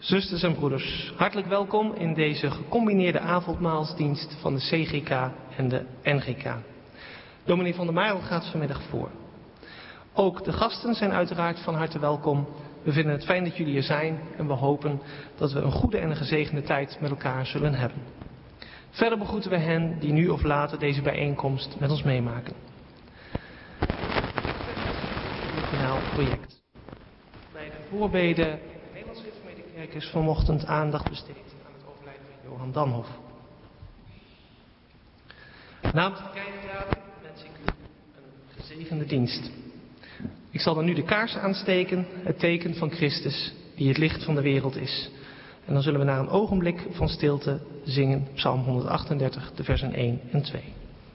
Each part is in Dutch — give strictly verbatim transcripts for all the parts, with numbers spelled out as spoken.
Zusters en broeders, hartelijk welkom in deze gecombineerde avondmaalsdienst van de C G K en de N G K. Dominee van der Marel gaat vanmiddag voor. Ook de gasten zijn uiteraard van harte welkom. We vinden het fijn dat jullie er zijn en we hopen dat we een goede en een gezegende tijd met elkaar zullen hebben. Verder begroeten we hen die nu of later deze bijeenkomst met ons meemaken. Regionaal project. Bij de voorbeden in de Nederlandse Gereformeerde Kerk is vanochtend aandacht besteed aan het overlijden van Johan Danhoff. Namens de kerkraad wens ik u een gezegende dienst. Ik zal dan nu de kaars aansteken, het teken van Christus, die het licht van de wereld is. En dan zullen we na een ogenblik van stilte zingen Psalm honderdachtendertig, de versen één en twee.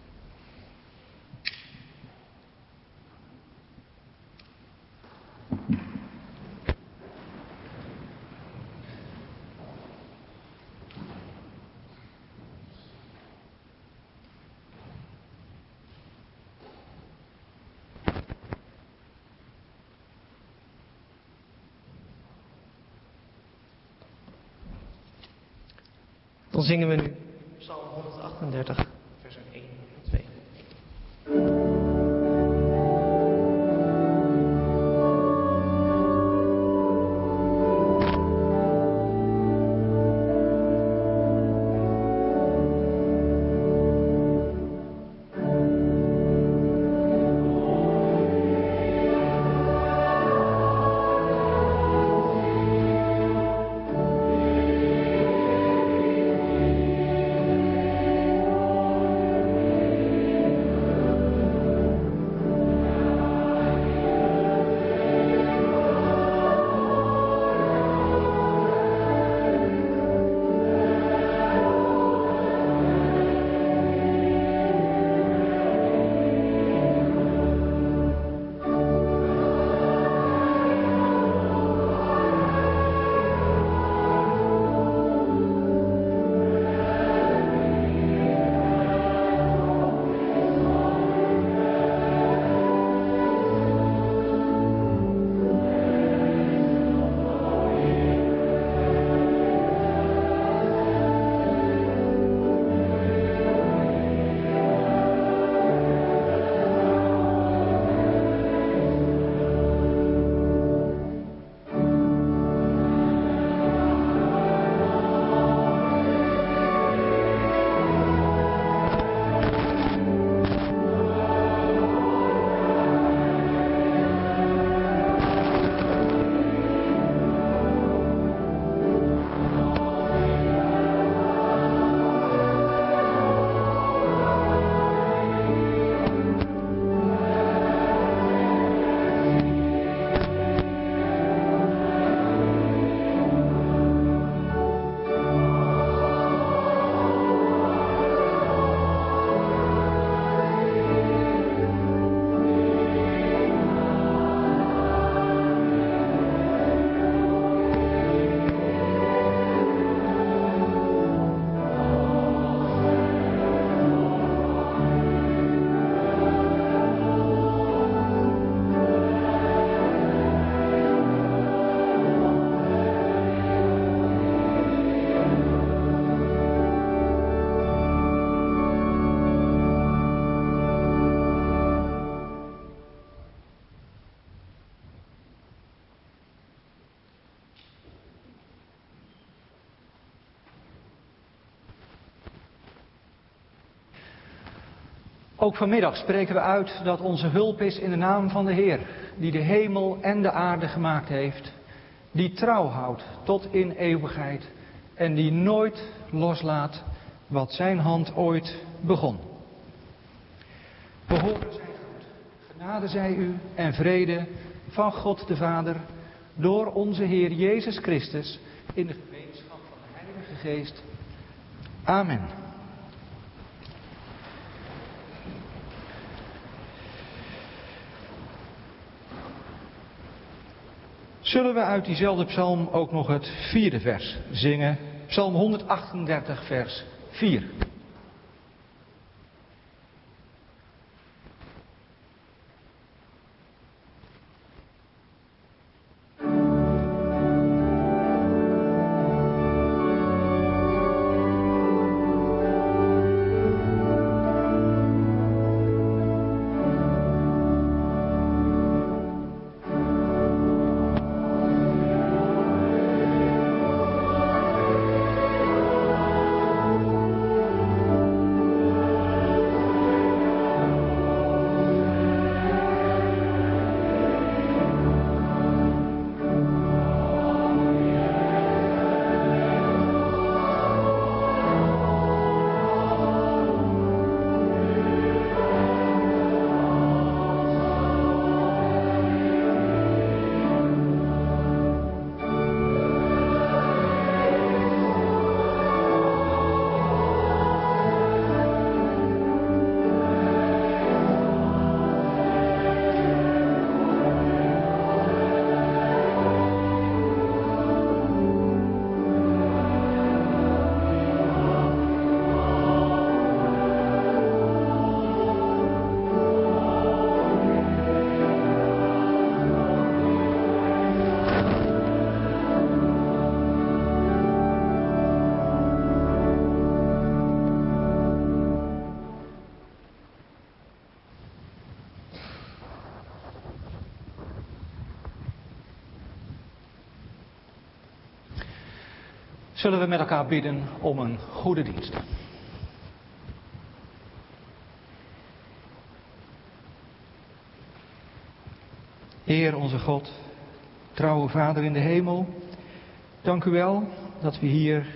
Dan zingen we nu Psalm honderdachtendertig, versen één en twee. Ook vanmiddag spreken we uit dat onze hulp is in de naam van de Heer, die de hemel en de aarde gemaakt heeft, die trouw houdt tot in eeuwigheid en die nooit loslaat wat zijn hand ooit begon. We horen zijn goed. Genade zij u en vrede van God de Vader door onze Heer Jezus Christus in de gemeenschap van de Heilige Geest. Amen. Zullen we uit diezelfde psalm ook nog het vierde vers zingen? Psalm honderdachtendertig, vers vier. Zullen we met elkaar bidden om een goede dienst. Heer onze God, trouwe Vader in de hemel, dank u wel dat we hier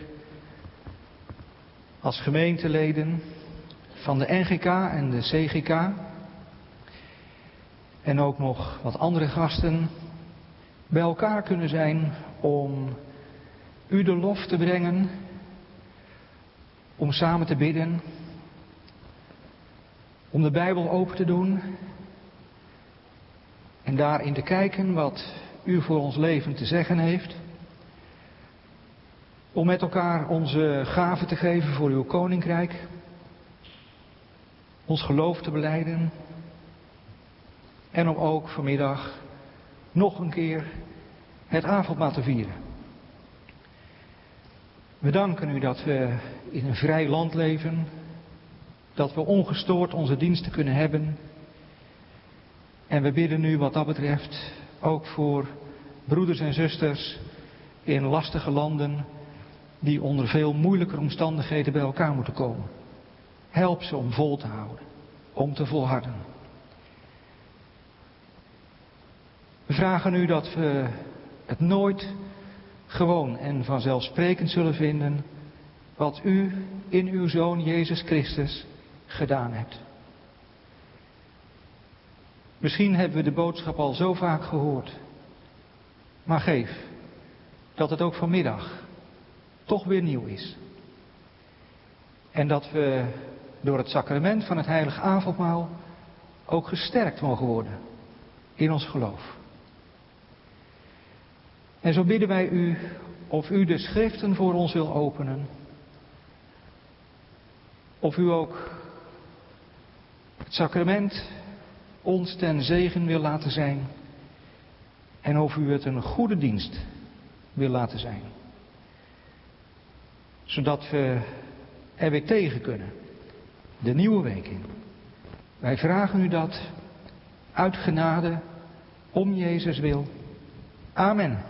als gemeenteleden van de N G K en de C G K en ook nog wat andere gasten bij elkaar kunnen zijn om u de lof te brengen, om samen te bidden, om de Bijbel open te doen en daarin te kijken wat u voor ons leven te zeggen heeft. Om met elkaar onze gaven te geven voor uw koninkrijk. Ons geloof te belijden. En om ook vanmiddag nog een keer het avondmaal te vieren. We danken u dat we in een vrij land leven. Dat we ongestoord onze diensten kunnen hebben. En we bidden u wat dat betreft ook voor broeders en zusters in lastige landen die onder veel moeilijke omstandigheden bij elkaar moeten komen. Help ze om vol te houden, om te volharden. We vragen u dat we het nooit gewoon en vanzelfsprekend zullen vinden wat u in uw Zoon Jezus Christus gedaan hebt. Misschien hebben we de boodschap al zo vaak gehoord, maar geef dat het ook vanmiddag toch weer nieuw is. En dat we door het sacrament van het heilige avondmaal ook gesterkt mogen worden in ons geloof. En zo bidden wij u of u de schriften voor ons wil openen. Of u ook het sacrament ons ten zegen wil laten zijn. En of u het een goede dienst wil laten zijn. Zodat we er weer tegen kunnen. De nieuwe week in. Wij vragen u dat uit genade om Jezus wil. Amen.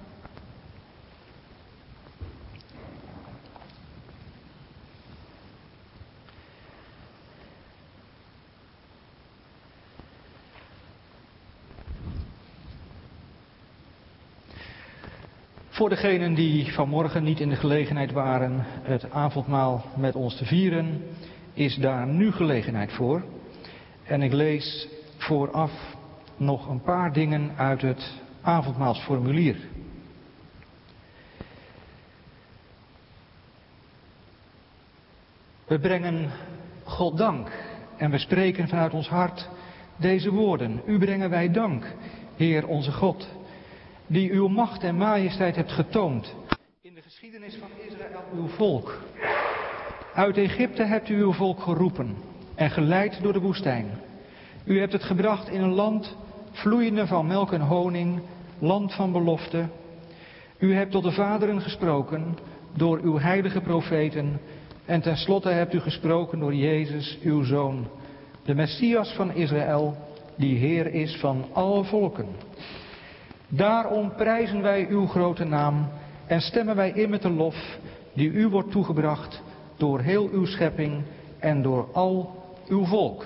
Voor degenen die vanmorgen niet in de gelegenheid waren het avondmaal met ons te vieren, is daar nu gelegenheid voor. En ik lees vooraf nog een paar dingen uit het avondmaalsformulier. We brengen God dank en we spreken vanuit ons hart deze woorden. U brengen wij dank, Heer onze God, die uw macht en majesteit hebt getoond in de geschiedenis van Israël, uw volk. Uit Egypte hebt u uw volk geroepen en geleid door de woestijn. U hebt het gebracht in een land vloeiende van melk en honing, land van belofte. U hebt tot de vaderen gesproken door uw heilige profeten en tenslotte hebt u gesproken door Jezus, uw Zoon, de Messias van Israël, die Heer is van alle volken. Daarom prijzen wij uw grote naam en stemmen wij in met de lof die u wordt toegebracht door heel uw schepping en door al uw volk.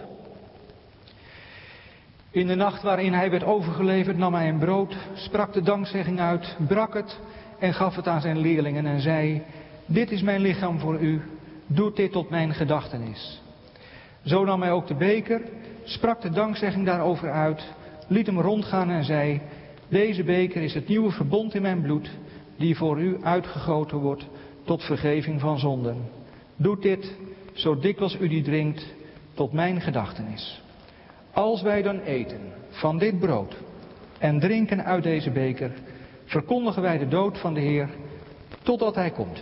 In de nacht waarin hij werd overgeleverd nam hij een brood, sprak de dankzegging uit, brak het en gaf het aan zijn leerlingen en zei: dit is mijn lichaam voor u, doet dit tot mijn gedachtenis. Zo nam hij ook de beker, sprak de dankzegging daarover uit, liet hem rondgaan en zei: deze beker is het nieuwe verbond in mijn bloed, die voor u uitgegoten wordt tot vergeving van zonden. Doet dit, zo dikwijls u die drinkt, tot mijn gedachtenis. Als wij dan eten van dit brood en drinken uit deze beker, verkondigen wij de dood van de Heer, totdat hij komt.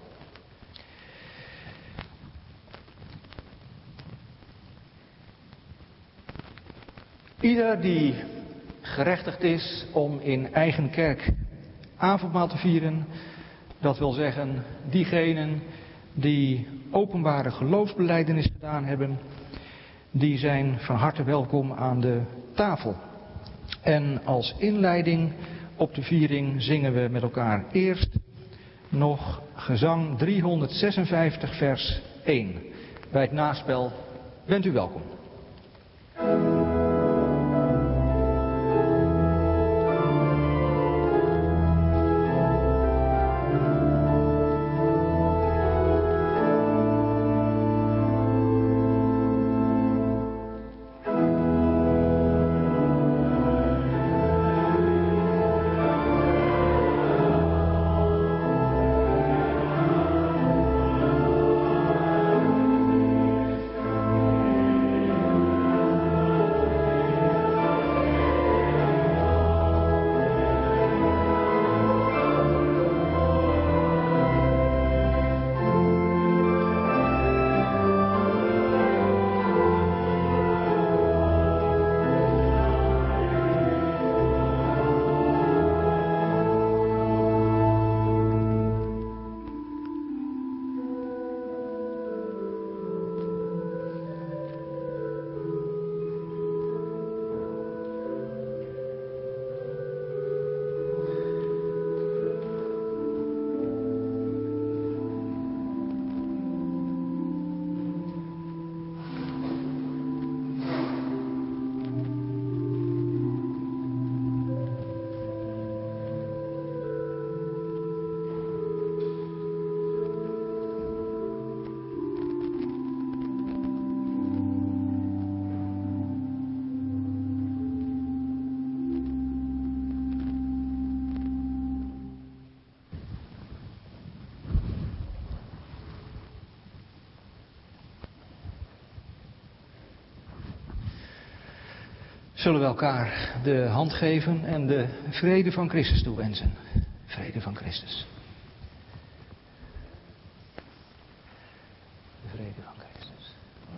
Ieder die gerechtigd is om in eigen kerk avondmaal te vieren, dat wil zeggen diegenen die openbare geloofsbelijdenis gedaan hebben, die zijn van harte welkom aan de tafel. En als inleiding op de viering zingen we met elkaar eerst nog gezang driehonderdzesenvijftig vers één. Bij het naspel bent u welkom. Zullen we elkaar de hand geven en de vrede van Christus toewensen. Vrede van Christus. De vrede van Christus.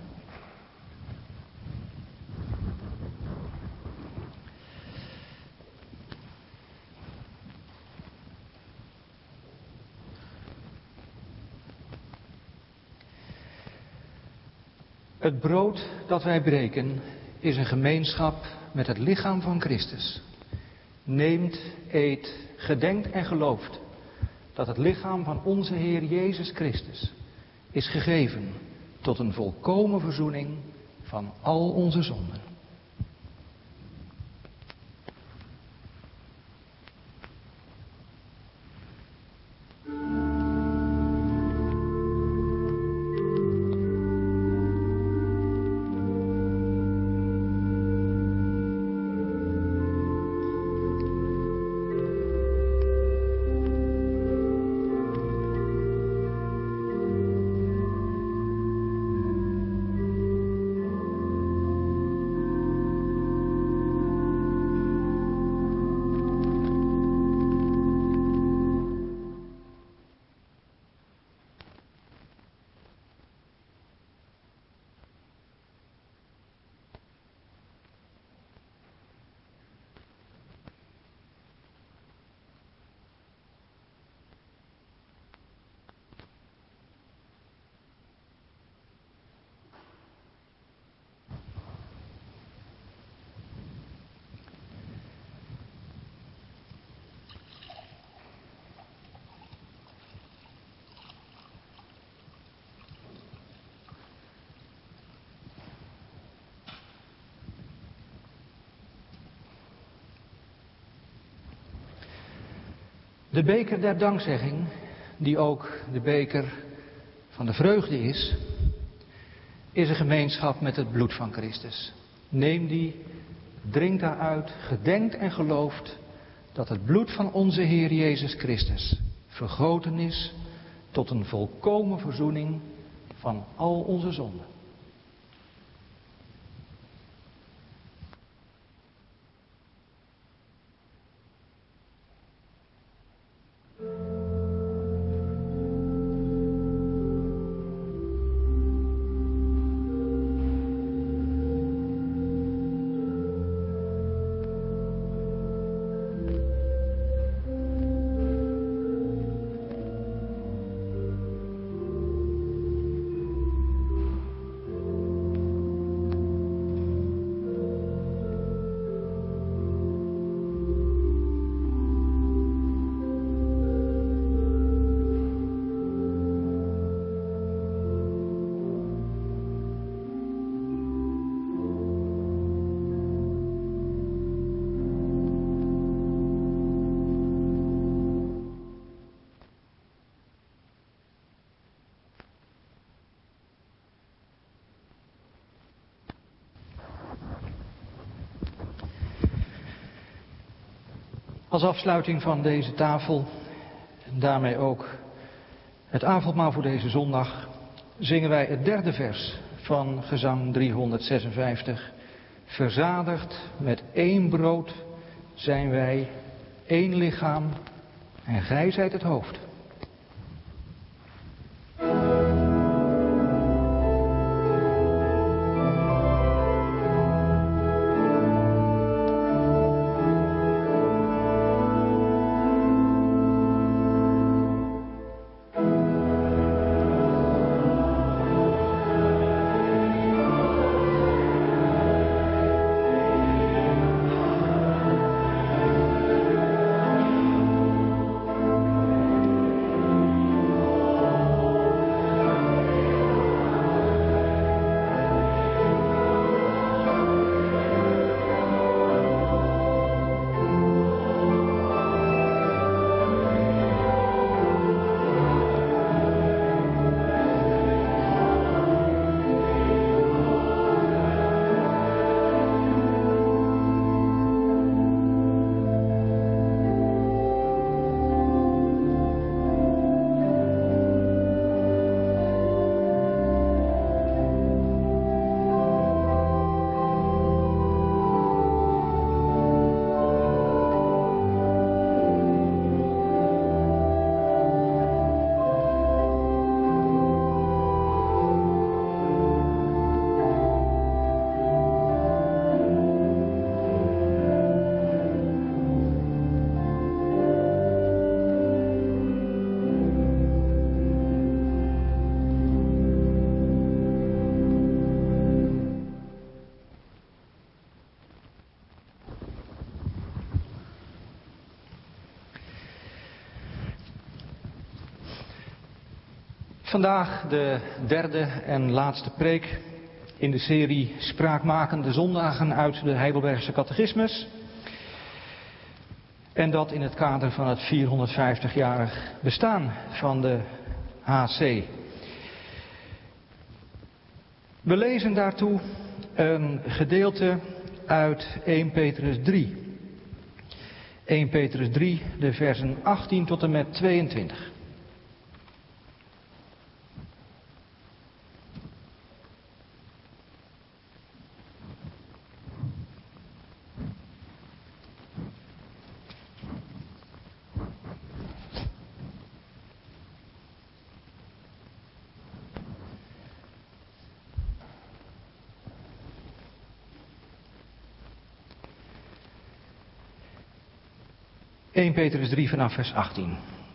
Het brood dat wij breken is een gemeenschap met het lichaam van Christus. Neemt, eet, gedenkt en gelooft dat het lichaam van onze Heer Jezus Christus is gegeven tot een volkomen verzoening van al onze zonden. De beker der dankzegging, die ook de beker van de vreugde is, is een gemeenschap met het bloed van Christus. Neem die, drink daaruit, gedenkt en gelooft dat het bloed van onze Heer Jezus Christus vergoten is tot een volkomen verzoening van al onze zonden. Als afsluiting van deze tafel, en daarmee ook het avondmaal voor deze zondag, zingen wij het derde vers van gezang driehonderdzesenvijftig. Verzadigd met één brood zijn wij, één lichaam en gij zijt het hoofd. Vandaag de derde en laatste preek in de serie Spraakmakende Zondagen uit de Heidelbergse Catechismus. En dat in het kader van het vierhonderdvijftigjarig bestaan van de H C. We lezen daartoe een gedeelte uit eerste Petrus drie. eerste Petrus drie, de versen achttien tot en met tweeëntwintig. eerste Petrus drie vanaf vers achttien.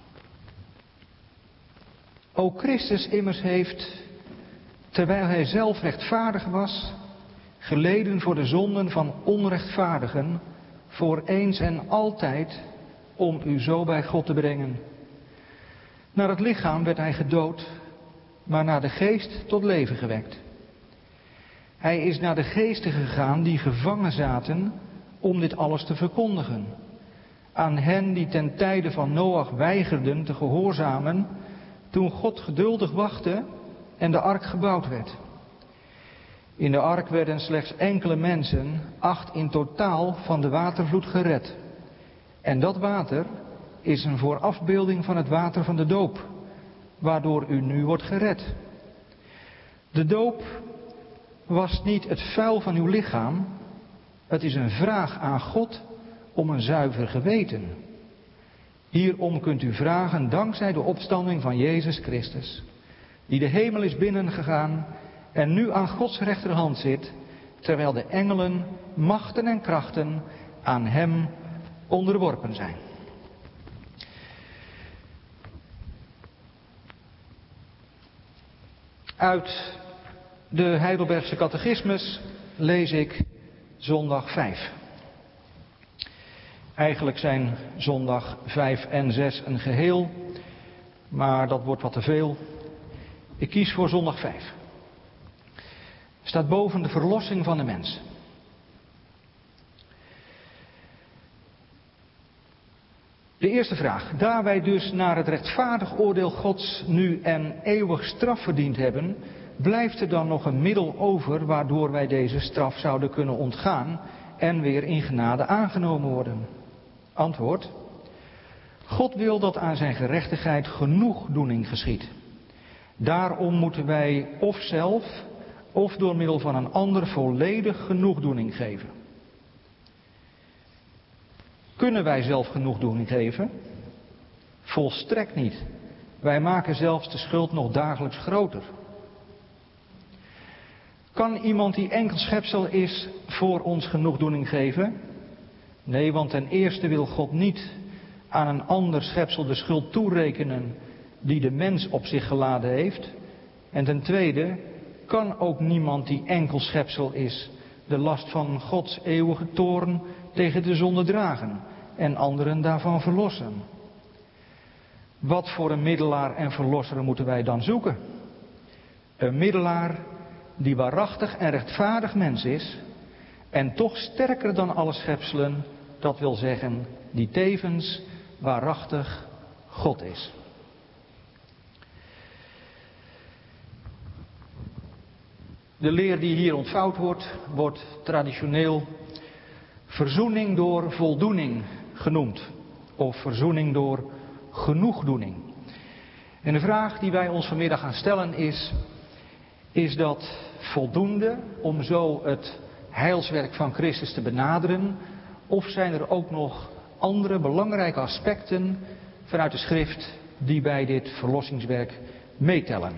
Ook Christus immers heeft, terwijl hij zelf rechtvaardig was, geleden voor de zonden van onrechtvaardigen, voor eens en altijd, om u zo bij God te brengen. Naar het lichaam werd hij gedood, maar naar de geest tot leven gewekt. Hij is naar de geesten gegaan die gevangen zaten om dit alles te verkondigen. Aan hen die ten tijde van Noach weigerden te gehoorzamen, toen God geduldig wachtte en de ark gebouwd werd. In de ark werden slechts enkele mensen, acht in totaal, van de watervloed gered. En dat water is een voorafbeelding van het water van de doop, waardoor u nu wordt gered. De doop was niet het vuil van uw lichaam, het is een vraag aan God om een zuiver geweten. Hierom kunt u vragen dankzij de opstanding van Jezus Christus, die de hemel is binnengegaan en nu aan Gods rechterhand zit, terwijl de engelen, machten en krachten aan hem onderworpen zijn. Uit de Heidelbergse Catechismus lees ik zondag vijf. Eigenlijk zijn zondag vijf en zes een geheel, maar dat wordt wat te veel. Ik kies voor zondag vijf. Staat boven de verlossing van de mens. De eerste vraag. Daar wij dus naar het rechtvaardig oordeel Gods nu en eeuwig straf verdiend hebben, blijft er dan nog een middel over waardoor wij deze straf zouden kunnen ontgaan en weer in genade aangenomen worden? Antwoord. God wil dat aan zijn gerechtigheid genoegdoening geschiedt. Daarom moeten wij of zelf of door middel van een ander volledig genoegdoening geven. Kunnen wij zelf genoegdoening geven? Volstrekt niet. Wij maken zelfs de schuld nog dagelijks groter. Kan iemand die enkel schepsel is voor ons genoegdoening geven? Nee, want ten eerste wil God niet aan een ander schepsel de schuld toerekenen die de mens op zich geladen heeft. En ten tweede kan ook niemand die enkel schepsel is de last van Gods eeuwige toorn tegen de zonde dragen en anderen daarvan verlossen. Wat voor een middelaar en verlosser moeten wij dan zoeken? Een middelaar die waarachtig en rechtvaardig mens is en toch sterker dan alle schepselen, dat wil zeggen, die tevens waarachtig God is. De leer die hier ontvouwd wordt, wordt traditioneel verzoening door voldoening genoemd. Of verzoening door genoegdoening. En de vraag die wij ons vanmiddag gaan stellen is, is dat voldoende om zo het heilswerk van Christus te benaderen? Of zijn er ook nog andere belangrijke aspecten vanuit de schrift die bij dit verlossingswerk meetellen?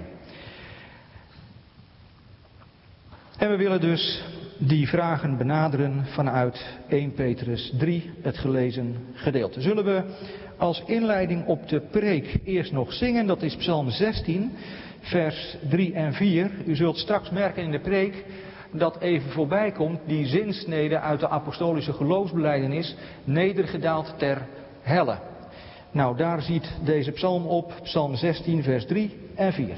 En we willen dus die vragen benaderen vanuit eerste Petrus drie, het gelezen gedeelte. Zullen we als inleiding op de preek eerst nog zingen, dat is Psalm zestien, vers drie en vier. U zult straks merken in de preek dat even voorbij komt die zinsnede uit de apostolische geloofsbelijdenis, nedergedaald ter helle. Nou, daar ziet deze psalm op, Psalm zestien, vers drie en vier.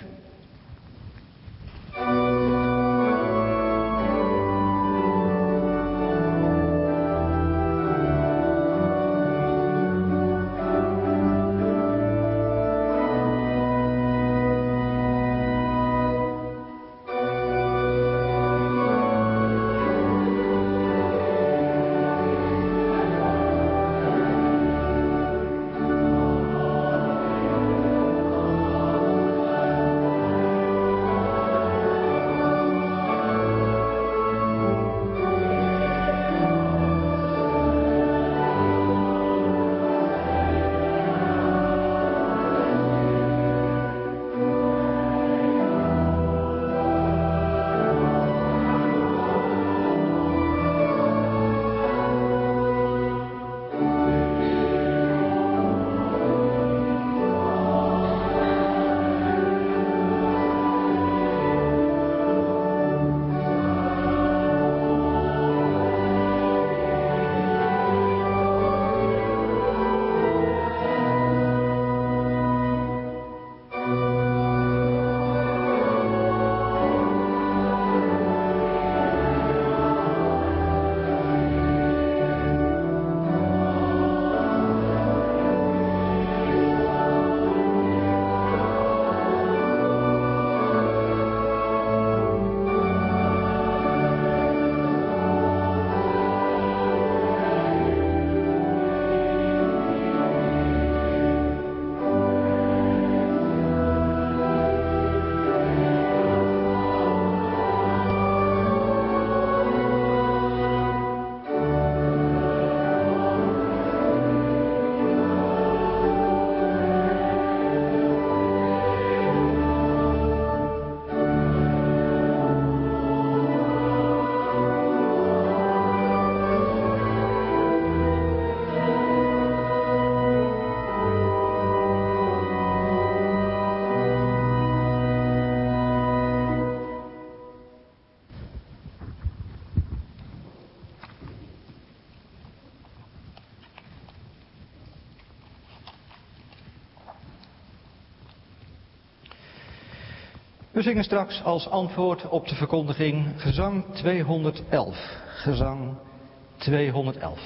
We zingen straks als antwoord op de verkondiging gezang tweehonderdelf. Gezang tweehonderdelf.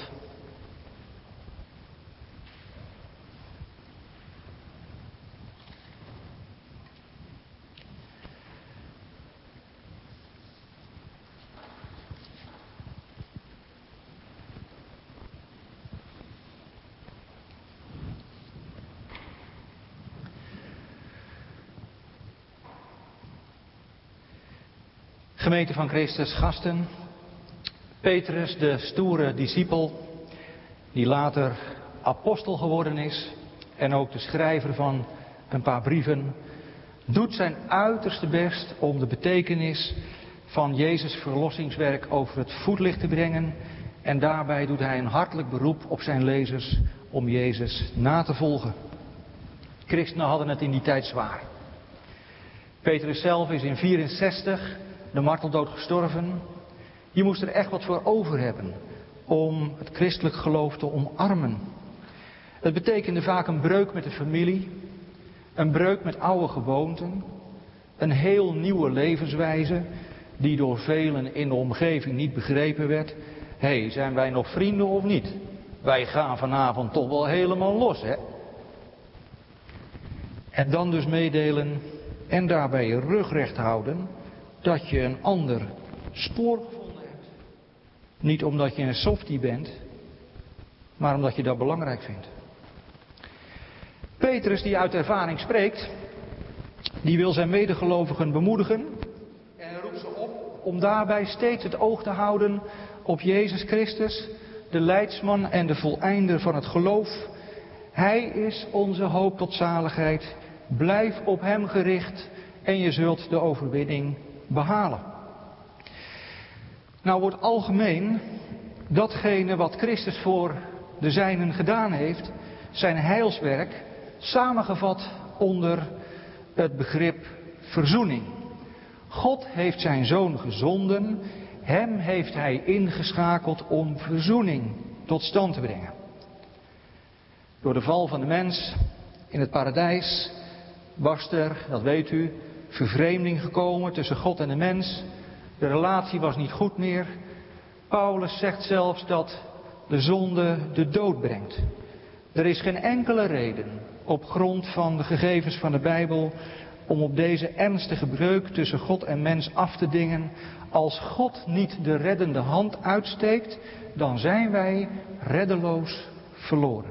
Gemeente van Christus, gasten. Petrus, de stoere discipel, die later apostel geworden is en ook de schrijver van een paar brieven, doet zijn uiterste best om de betekenis van Jezus' verlossingswerk over het voetlicht te brengen. En daarbij doet hij een hartelijk beroep op zijn lezers om Jezus na te volgen. Christenen hadden het in die tijd zwaar. Petrus zelf is in vierenzestig de marteldood gestorven. Je moest er echt wat voor over hebben om het christelijk geloof te omarmen. Het betekende vaak een breuk met de familie, een breuk met oude gewoonten, een heel nieuwe levenswijze die door velen in de omgeving niet begrepen werd. Hé, hey, zijn wij nog vrienden of niet? Wij gaan vanavond toch wel helemaal los, hè? En dan dus meedelen en daarbij je rug recht houden dat je een ander spoor gevonden hebt. Niet omdat je een softie bent, maar omdat je dat belangrijk vindt. Petrus, die uit ervaring spreekt, die wil zijn medegelovigen bemoedigen en roept ze op om daarbij steeds het oog te houden op Jezus Christus, de leidsman en de voleinder van het geloof. Hij is onze hoop tot zaligheid. Blijf op hem gericht en je zult de overwinning behalen. Nou wordt algemeen datgene wat Christus voor de zijnen gedaan heeft, zijn heilswerk, samengevat onder het begrip verzoening. God heeft zijn zoon gezonden, hem heeft hij ingeschakeld om verzoening tot stand te brengen. Door de val van de mens in het paradijs was er, dat weet u, vervreemding gekomen tussen God en de mens. De relatie was niet goed meer. Paulus zegt zelfs dat de zonde de dood brengt. Er is geen enkele reden op grond van de gegevens van de Bijbel om op deze ernstige breuk tussen God en mens af te dingen. Als God niet de reddende hand uitsteekt, dan zijn wij reddeloos verloren.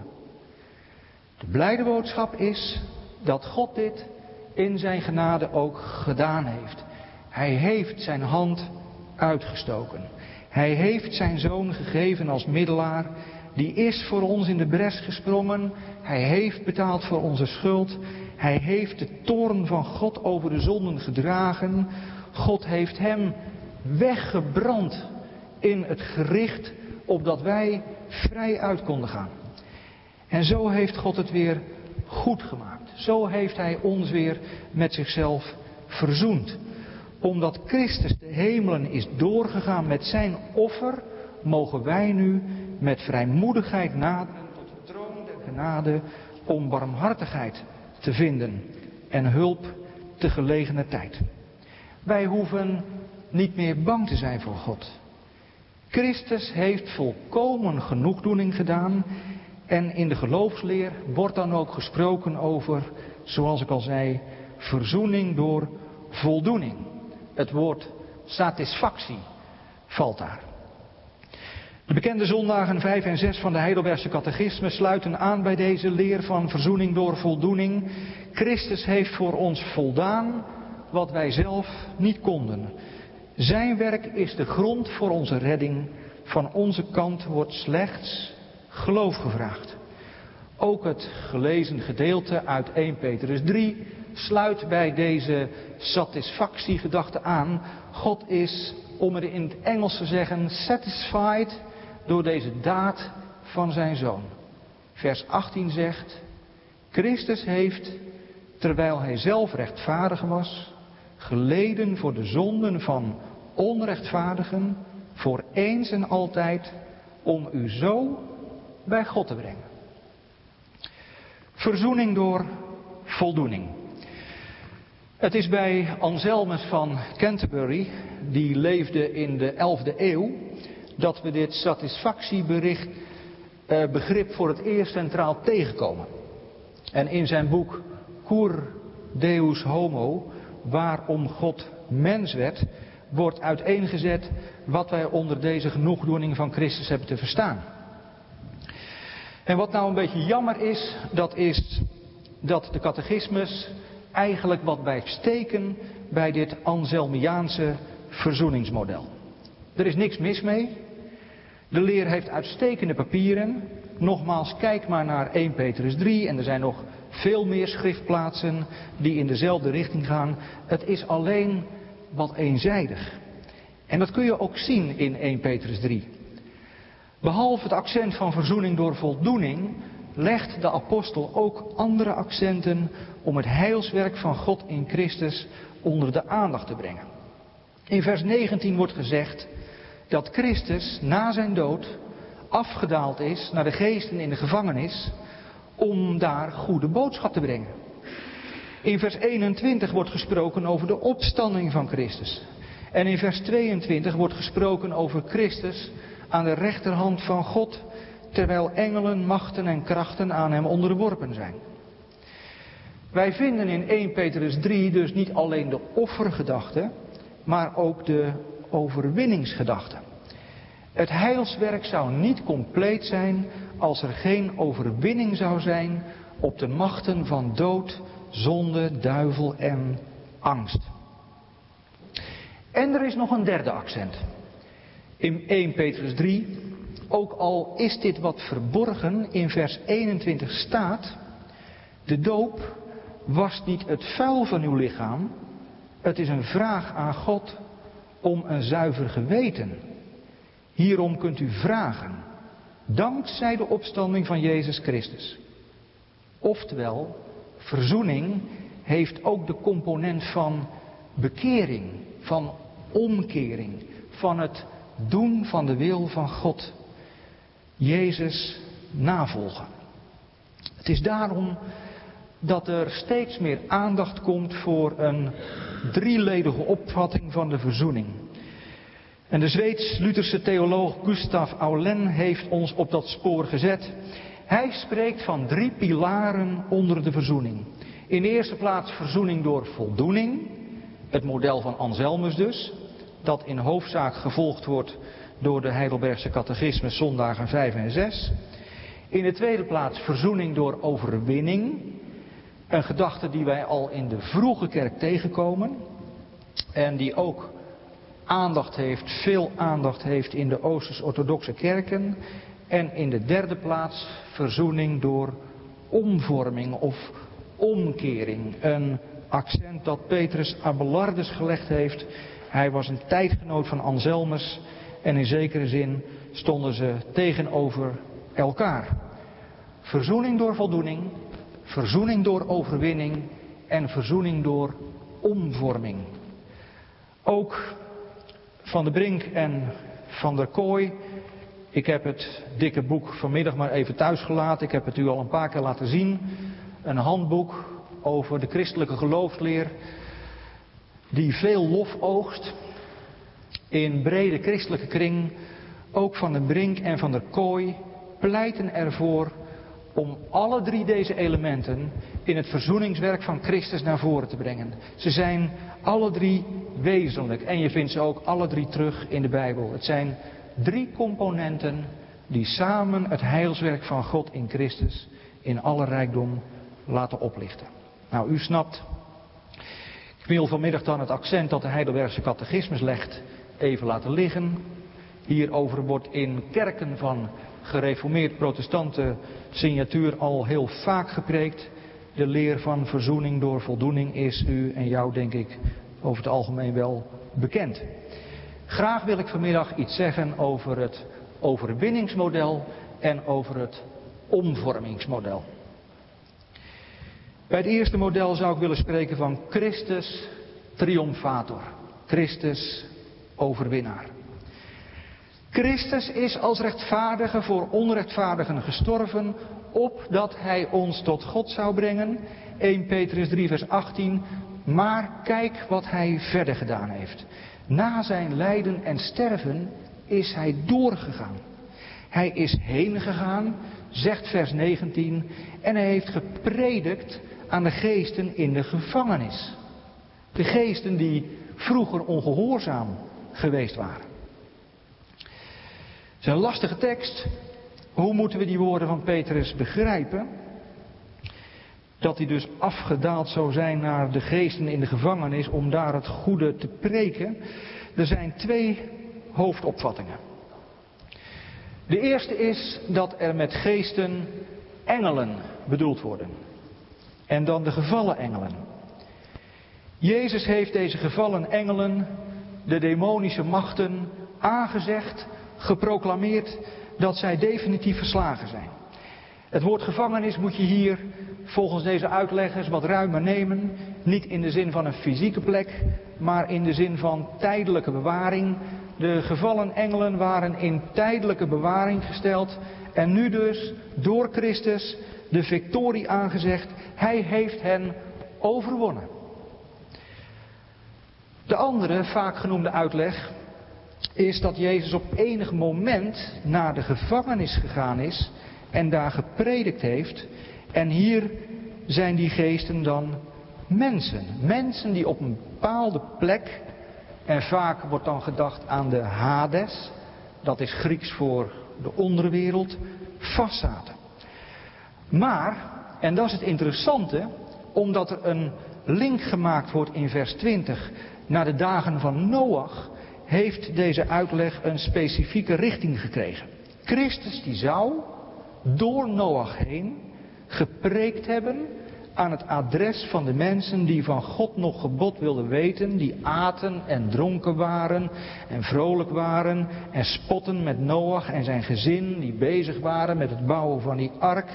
De blijde boodschap is dat God dit in zijn genade ook gedaan heeft. Hij heeft zijn hand uitgestoken. Hij heeft zijn zoon gegeven als middelaar. Die is voor ons in de bres gesprongen. Hij heeft betaald voor onze schuld. Hij heeft de toorn van God over de zonden gedragen. God heeft hem weggebrand in het gericht, opdat wij vrij uit konden gaan. En zo heeft God het weer goed gemaakt. Zo heeft hij ons weer met zichzelf verzoend. Omdat Christus de hemelen is doorgegaan met zijn offer, mogen wij nu met vrijmoedigheid naderen tot de troon der genade om barmhartigheid te vinden en hulp te gelegener tijd. Wij hoeven niet meer bang te zijn voor God. Christus heeft volkomen genoegdoening gedaan en in de geloofsleer wordt dan ook gesproken over, zoals ik al zei, verzoening door voldoening. Het woord satisfactie valt daar. De bekende zondagen vijf en zes van de Heidelbergse catechisme sluiten aan bij deze leer van verzoening door voldoening. Christus heeft voor ons voldaan wat wij zelf niet konden. Zijn werk is de grond voor onze redding. Van onze kant wordt slechts geloof gevraagd. Ook het gelezen gedeelte uit eerste Petrus drie sluit bij deze satisfactiegedachte aan. God is, om het in het Engels te zeggen, satisfied door deze daad van zijn zoon. Vers achttien zegt, Christus heeft, terwijl hij zelf rechtvaardig was, geleden voor de zonden van onrechtvaardigen, voor eens en altijd, om u zo bij God te brengen. Verzoening door voldoening. Het is bij Anselmus van Canterbury, die leefde in de elfde eeuw, dat we dit satisfactiebericht, eh, begrip voor het eerst centraal tegenkomen. En in zijn boek Cur Deus Homo, waarom God mens werd, wordt uiteengezet wat wij onder deze genoegdoening van Christus hebben te verstaan. En wat nou een beetje jammer is, dat is dat de catechismus eigenlijk wat blijft steken bij dit Anselmiaanse verzoeningsmodel. Er is niks mis mee. De leer heeft uitstekende papieren. Nogmaals, kijk maar naar Eerste Petrus drie en er zijn nog veel meer schriftplaatsen die in dezelfde richting gaan. Het is alleen wat eenzijdig. En dat kun je ook zien in Eerste Petrus drie. Behalve het accent van verzoening door voldoening, legt de apostel ook andere accenten om het heilswerk van God in Christus onder de aandacht te brengen. In vers negentien wordt gezegd dat Christus na zijn dood afgedaald is naar de geesten in de gevangenis om daar goede boodschap te brengen. In vers eenentwintig wordt gesproken over de opstanding van Christus. En in vers tweeëntwintig wordt gesproken over Christus aan de rechterhand van God, terwijl engelen, machten en krachten aan hem onderworpen zijn. Wij vinden in Eerste Petrus drie dus niet alleen de offergedachte, maar ook de overwinningsgedachte. Het heilswerk zou niet compleet zijn als er geen overwinning zou zijn op de machten van dood, zonde, duivel en angst. En er is nog een derde accent. In Eerste Petrus drie, ook al is dit wat verborgen, in vers eenentwintig staat: de doop wast niet het vuil van uw lichaam, het is een vraag aan God om een zuiver geweten. Hierom kunt u vragen, dankzij de opstanding van Jezus Christus. Oftewel, verzoening heeft ook de component van bekering, van omkering, van het doen van de wil van God. Jezus navolgen. Het is daarom dat er steeds meer aandacht komt voor een drieledige opvatting van de verzoening. En de Zweeds-Lutherse theoloog Gustav Aulén heeft ons op dat spoor gezet. Hij spreekt van drie pilaren onder de verzoening. In de eerste plaats verzoening door voldoening. Het model van Anselmus dus. Dat in hoofdzaak gevolgd wordt door de Heidelbergse catechismus zondagen vijf en zes. In de tweede plaats verzoening door overwinning. Een gedachte die wij al in de vroege kerk tegenkomen. En die ook aandacht heeft, veel aandacht heeft in de Oosters-orthodoxe kerken. En in de derde plaats verzoening door omvorming of omkering. Een accent dat Petrus Abelardus gelegd heeft. Hij was een tijdgenoot van Anselmus en in zekere zin stonden ze tegenover elkaar. Verzoening door voldoening, verzoening door overwinning en verzoening door omvorming. Ook Van der Brink en Van der Kooi. Ik heb het dikke boek vanmiddag maar even thuis gelaten. Ik heb het u al een paar keer laten zien. Een handboek over de christelijke geloofsleer die veel lof oogst in brede christelijke kring. Ook Van der Brink en Van der Kooi pleiten ervoor om alle drie deze elementen in het verzoeningswerk van Christus naar voren te brengen. Ze zijn alle drie wezenlijk en je vindt ze ook alle drie terug in de Bijbel. Het zijn drie componenten die samen het heilswerk van God in Christus in alle rijkdom laten oplichten. Nou, u snapt. Ik wil vanmiddag dan het accent dat de Heidelbergse catechismus legt even laten liggen. Hierover wordt in kerken van gereformeerd protestante signatuur al heel vaak gepreekt. De leer van verzoening door voldoening is u en jou denk ik over het algemeen wel bekend. Graag wil ik vanmiddag iets zeggen over het overwinningsmodel en over het omvormingsmodel. Bij het eerste model zou ik willen spreken van Christus triomfator. Christus overwinnaar. Christus is als rechtvaardige voor onrechtvaardigen gestorven, opdat hij ons tot God zou brengen. Eerste Petrus drie vers achttien. Maar kijk wat hij verder gedaan heeft. Na zijn lijden en sterven is hij doorgegaan. Hij is heen gegaan, zegt vers negentien, en hij heeft gepredikt aan de geesten in de gevangenis. De geesten die vroeger ongehoorzaam geweest waren. Het is een lastige tekst. Hoe moeten we die woorden van Petrus begrijpen? Dat hij dus afgedaald zou zijn naar de geesten in de gevangenis om daar het goede te preken. Er zijn twee hoofdopvattingen. De eerste is dat er met geesten engelen bedoeld worden. En dan de gevallen engelen. Jezus heeft deze gevallen engelen, de demonische machten, aangezegd, geproclameerd dat zij definitief verslagen zijn. Het woord gevangenis moet je hier volgens deze uitleggers wat ruimer nemen. Niet in de zin van een fysieke plek, maar in de zin van tijdelijke bewaring. De gevallen engelen waren in tijdelijke bewaring gesteld. En nu dus door Christus de victorie aangezegd. Hij heeft hen overwonnen. De andere, vaak genoemde uitleg, is dat Jezus op enig moment naar de gevangenis gegaan is en daar gepredikt heeft. En hier zijn die geesten dan mensen. Mensen die op een bepaalde plek, en vaak wordt dan gedacht aan de Hades, dat is Grieks voor de onderwereld, vastzaten. Maar, en dat is het interessante, omdat er een link gemaakt wordt in vers twintig naar de dagen van Noach, heeft deze uitleg een specifieke richting gekregen. Christus die zou door Noach heen gepreekt hebben aan het adres van de mensen die van God nog gebod wilden weten, die aten en dronken waren en vrolijk waren en spotten met Noach en zijn gezin, die bezig waren met het bouwen van die ark.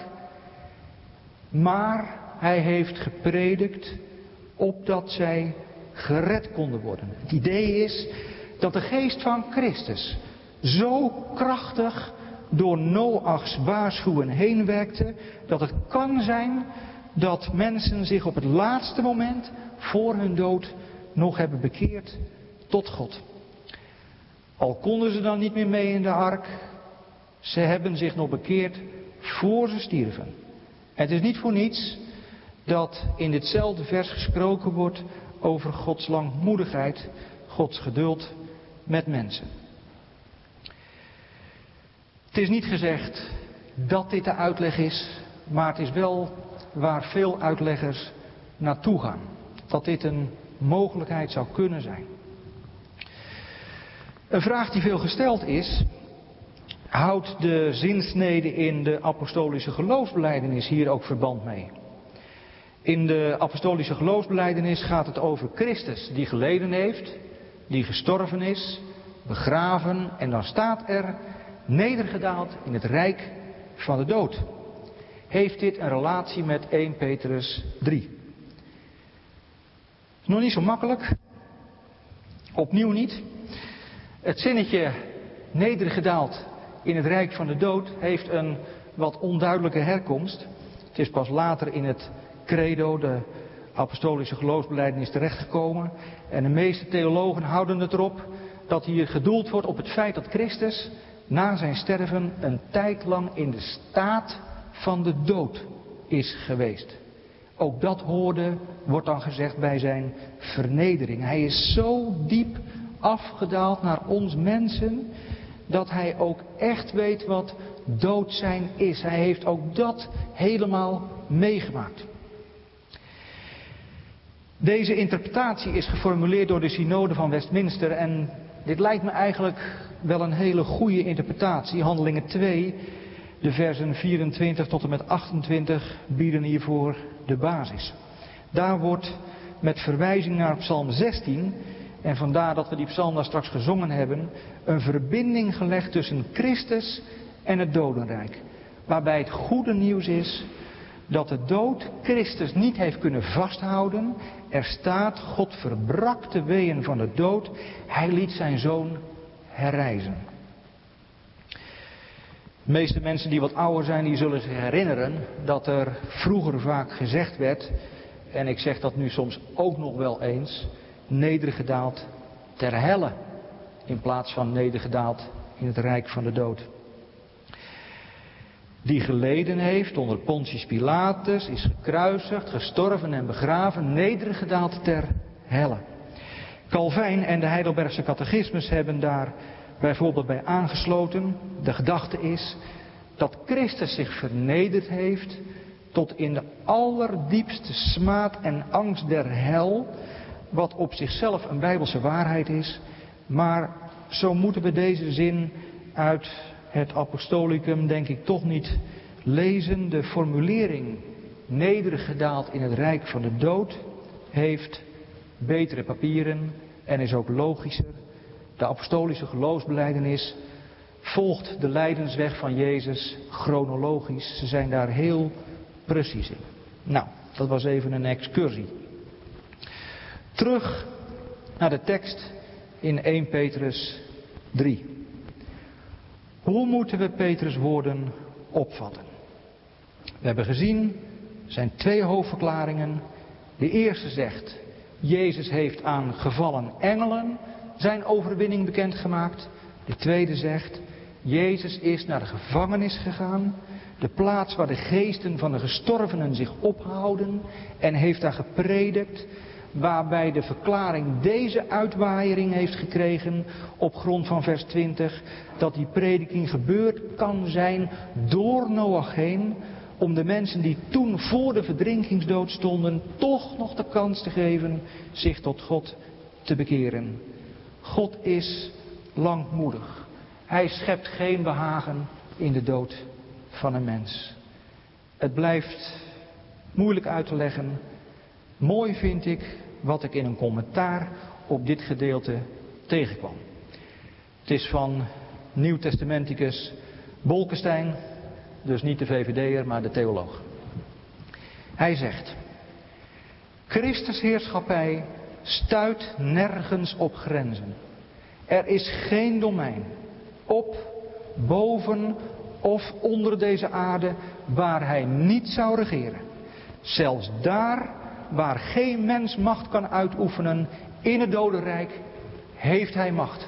Maar hij heeft gepredikt opdat zij gered konden worden. Het idee is dat de geest van Christus zo krachtig door Noachs waarschuwen heen werkte, dat het kan zijn dat mensen zich op het laatste moment voor hun dood nog hebben bekeerd tot God. Al konden ze dan niet meer mee in de ark, ze hebben zich nog bekeerd voor ze stierven. En het is niet voor niets dat in ditzelfde vers gesproken wordt over Gods langmoedigheid, Gods geduld met mensen. Het is niet gezegd dat dit de uitleg is, maar het is wel waar veel uitleggers naartoe gaan. Dat dit een mogelijkheid zou kunnen zijn. Een vraag die veel gesteld is, houdt de zinsnede in de apostolische geloofsbelijdenis hier ook verband mee? In de apostolische geloofsbelijdenis gaat het over Christus die geleden heeft, die gestorven is, begraven en dan staat er nedergedaald in het rijk van de dood. Heeft dit een relatie met eerste Petrus drie? Nog niet zo makkelijk. Opnieuw niet. Het zinnetje nedergedaald in het rijk van de dood heeft een wat onduidelijke herkomst. Het is pas later in het credo, de apostolische geloofsbelijdenis, terechtgekomen. En de meeste theologen houden het erop dat hier gedoeld wordt op het feit dat Christus na zijn sterven een tijd lang in de staat van de dood is geweest. Ook dat hoorde, wordt dan gezegd, bij zijn vernedering. Hij is zo diep afgedaald naar ons mensen, dat hij ook echt weet wat dood zijn is. Hij heeft ook dat helemaal meegemaakt. Deze interpretatie is geformuleerd door de synode van Westminster en dit lijkt me eigenlijk wel een hele goede interpretatie. Handelingen twee, de versen vierentwintig tot en met achtentwintig bieden hiervoor de basis. Daar wordt met verwijzing naar Psalm zestien, en vandaar dat we die psalm daar straks gezongen hebben, een verbinding gelegd tussen Christus en het dodenrijk. Waarbij het goede nieuws is dat de dood Christus niet heeft kunnen vasthouden. Er staat, God verbrak de weeën van de dood. Hij liet zijn zoon herrijzen. De meeste mensen die wat ouder zijn, die zullen zich herinneren dat er vroeger vaak gezegd werd, en ik zeg dat nu soms ook nog wel eens, nedergedaald ter helle, in plaats van nedergedaald in het rijk van de dood. Die geleden heeft onder Pontius Pilatus, is gekruisigd, gestorven en begraven, nedergedaald ter helle. Calvijn en de Heidelbergse catechismus hebben daar bijvoorbeeld bij aangesloten. De gedachte is dat Christus zich vernederd heeft tot in de allerdiepste smaad en angst der hel, wat op zichzelf een bijbelse waarheid is, Maar zo moeten we deze zin uit het Apostolicum denk ik toch niet lezen. De formulering nederig gedaald in het rijk van de dood heeft betere papieren en is ook logischer. De apostolische geloofsbelijdenis volgt de lijdensweg van Jezus chronologisch. Ze zijn daar heel precies in. Nou, dat was even een excursie. Terug naar de tekst in eerste Petrus drie. Hoe moeten we Petrus' woorden opvatten? We hebben gezien, er zijn twee hoofdverklaringen. De eerste zegt, Jezus heeft aan gevallen engelen zijn overwinning bekendgemaakt. De tweede zegt, Jezus is naar de gevangenis gegaan, de plaats waar de geesten van de gestorvenen zich ophouden, en heeft daar gepredikt, waarbij de verklaring deze uitwaaiering heeft gekregen op grond van vers twintig, dat die prediking gebeurd kan zijn door Noach heen, om de mensen die toen voor de verdrinkingsdood stonden, toch nog de kans te geven zich tot God te bekeren. God is langmoedig. Hij schept geen behagen in de dood van een mens. Het blijft moeilijk uit te leggen. Mooi vind ik wat ik in een commentaar op dit gedeelte tegenkwam. Het is van Nieuwtestamenticus Bolkestein, dus niet de V V D'er, maar de theoloog. Hij zegt, Christus heerschappij stuit nergens op grenzen. Er is geen domein, op, boven of onder deze aarde, waar hij niet zou regeren. Zelfs daar waar geen mens macht kan uitoefenen, in het dodenrijk, heeft hij macht.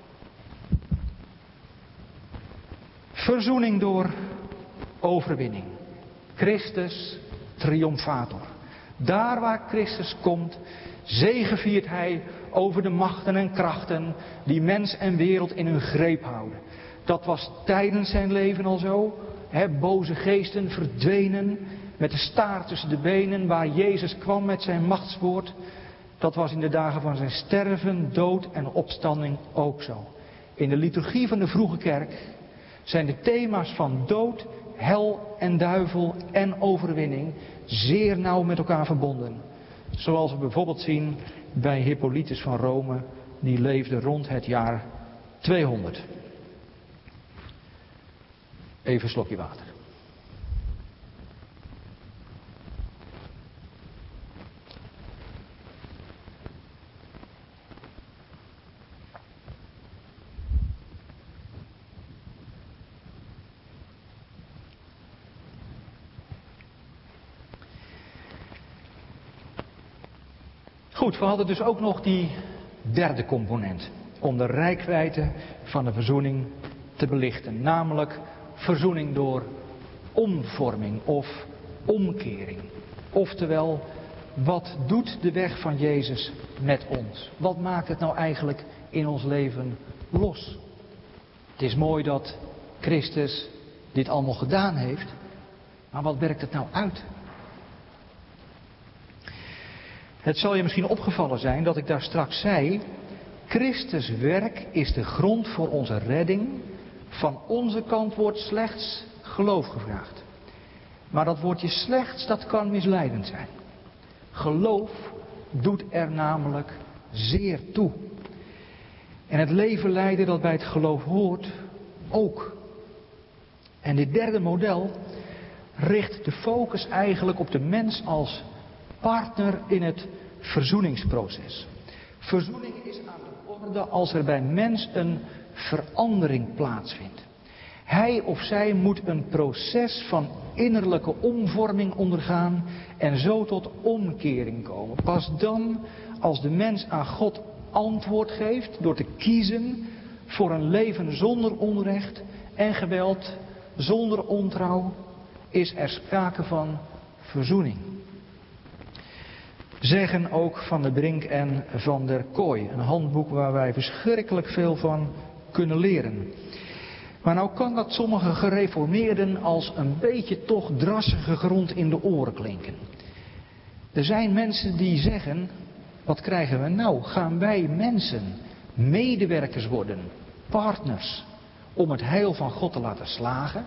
Verzoening door overwinning. Christus triomfator. Daar waar Christus komt, zegeviert hij over de machten en krachten die mens en wereld in hun greep houden. Dat was tijdens zijn leven al zo. He, boze geesten verdwenen met de staart tussen de benen waar Jezus kwam met zijn machtswoord. Dat was in de dagen van zijn sterven, dood en opstanding ook zo. In de liturgie van de vroege kerk zijn de thema's van dood, hel en duivel en overwinning zeer nauw met elkaar verbonden. Zoals we bijvoorbeeld zien bij Hippolytus van Rome, die leefde rond het jaar tweehonderd. Even een slokje water. Goed, we hadden dus ook nog die derde component om de reikwijdte van de verzoening te belichten. Namelijk verzoening door omvorming of omkering. Oftewel, wat doet de weg van Jezus met ons? Wat maakt het nou eigenlijk in ons leven los? Het is mooi dat Christus dit allemaal gedaan heeft, maar wat werkt het nou uit? Het zal je misschien opgevallen zijn dat ik daar straks zei, Christus' werk is de grond voor onze redding. Van onze kant wordt slechts geloof gevraagd. Maar dat woordje slechts, dat kan misleidend zijn. Geloof doet er namelijk zeer toe. En het leven leiden dat bij het geloof hoort ook. En dit derde model richt de focus eigenlijk op de mens als partner in het verzoeningsproces. Verzoening is aan de orde als er bij mens een verandering plaatsvindt. Hij of zij moet een proces van innerlijke omvorming ondergaan en zo tot omkering komen. Pas dan, als de mens aan God antwoord geeft door te kiezen voor een leven zonder onrecht en geweld, zonder ontrouw, is er sprake van verzoening. Zeggen ook Van der Brink en Van der Kooi. Een handboek waar wij verschrikkelijk veel van kunnen leren. Maar nou kan dat sommige gereformeerden als een beetje toch drassige grond in de oren klinken. Er zijn mensen die zeggen, wat krijgen we nou? Gaan wij mensen medewerkers worden, partners, om het heil van God te laten slagen?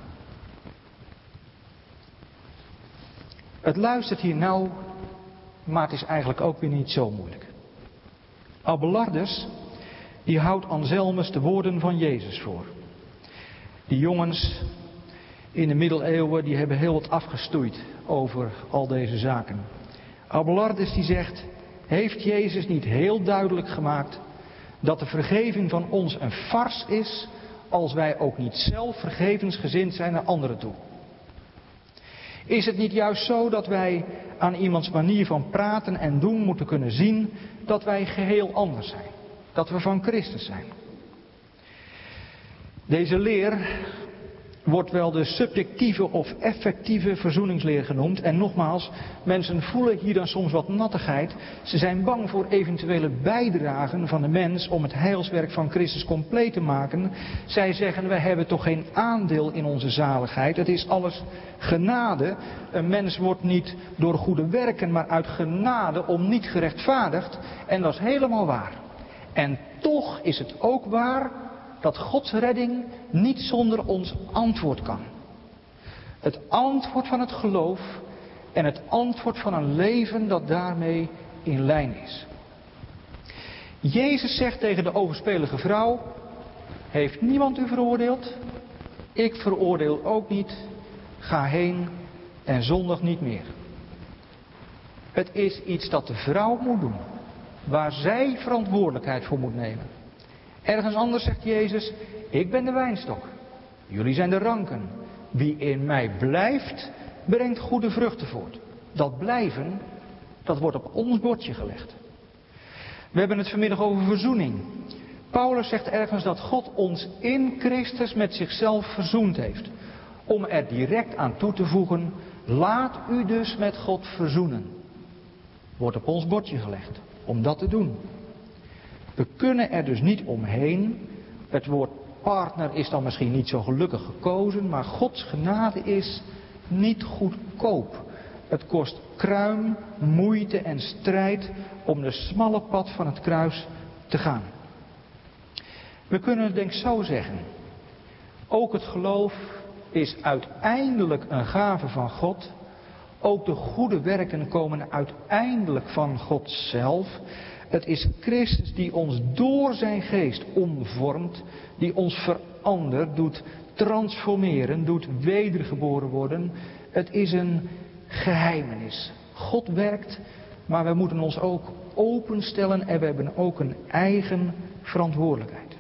Het luistert hier nou, maar het is eigenlijk ook weer niet zo moeilijk. Abelardus, die houdt Anselmus de woorden van Jezus voor. Die jongens in de middeleeuwen, die hebben heel wat afgestoeid over al deze zaken. Abelardus die zegt, heeft Jezus niet heel duidelijk gemaakt dat de vergeving van ons een fars is, als wij ook niet zelf vergevensgezind zijn naar anderen toe? Is het niet juist zo dat wij aan iemands manier van praten en doen moeten kunnen zien dat wij geheel anders zijn? Dat we van Christus zijn? Deze leer wordt wel de subjectieve of effectieve verzoeningsleer genoemd. En nogmaals, mensen voelen hier dan soms wat nattigheid. Ze zijn bang voor eventuele bijdragen van de mens om het heilswerk van Christus compleet te maken. Zij zeggen, wij hebben toch geen aandeel in onze zaligheid. Het is alles genade. Een mens wordt niet door goede werken, maar uit genade om niet gerechtvaardigd. En dat is helemaal waar. En toch is het ook waar dat Gods redding niet zonder ons antwoord kan. Het antwoord van het geloof en het antwoord van een leven dat daarmee in lijn is. Jezus zegt tegen de overspelige vrouw, heeft niemand u veroordeeld? Ik veroordeel ook niet. Ga heen en zondig niet meer. Het is iets dat de vrouw moet doen, waar zij verantwoordelijkheid voor moet nemen. Ergens anders zegt Jezus, ik ben de wijnstok, jullie zijn de ranken. Wie in mij blijft, brengt goede vruchten voort. Dat blijven, dat wordt op ons bordje gelegd. We hebben het vanmiddag over verzoening. Paulus zegt ergens dat God ons in Christus met zichzelf verzoend heeft. Om er direct aan toe te voegen, laat u dus met God verzoenen. Wordt op ons bordje gelegd, om dat te doen. We kunnen er dus niet omheen. Het woord partner is dan misschien niet zo gelukkig gekozen, maar Gods genade is niet goedkoop. Het kost kruim, moeite en strijd om de smalle pad van het kruis te gaan. We kunnen het denk ik zo zeggen. Ook het geloof is uiteindelijk een gave van God. Ook de goede werken komen uiteindelijk van God zelf. Het is Christus die ons door zijn geest omvormt, die ons verandert, doet transformeren, doet wedergeboren worden. Het is een geheimenis. God werkt, maar we moeten ons ook openstellen en we hebben ook een eigen verantwoordelijkheid.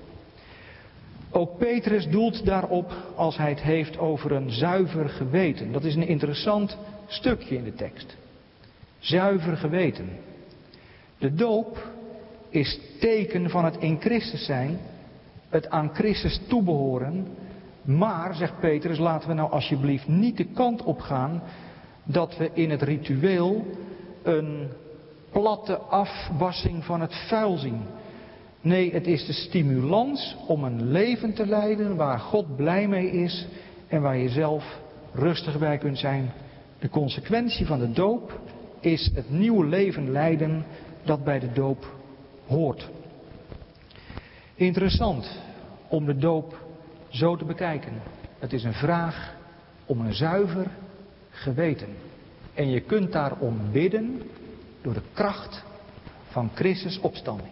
Ook Petrus doelt daarop als hij het heeft over een zuiver geweten. Dat is een interessant stukje in de tekst. Zuiver geweten. De doop is teken van het in Christus zijn, het aan Christus toebehoren. Maar, zegt Petrus, laten we nou alsjeblieft niet de kant op gaan dat we in het ritueel een platte afwassing van het vuil zien. Nee, het is de stimulans om een leven te leiden waar God blij mee is en waar je zelf rustig bij kunt zijn. De consequentie van de doop is het nieuwe leven leiden dat bij de doop hoort. Interessant om de doop zo te bekijken. Het is een vraag om een zuiver geweten. En je kunt daarom bidden door de kracht van Christus opstanding.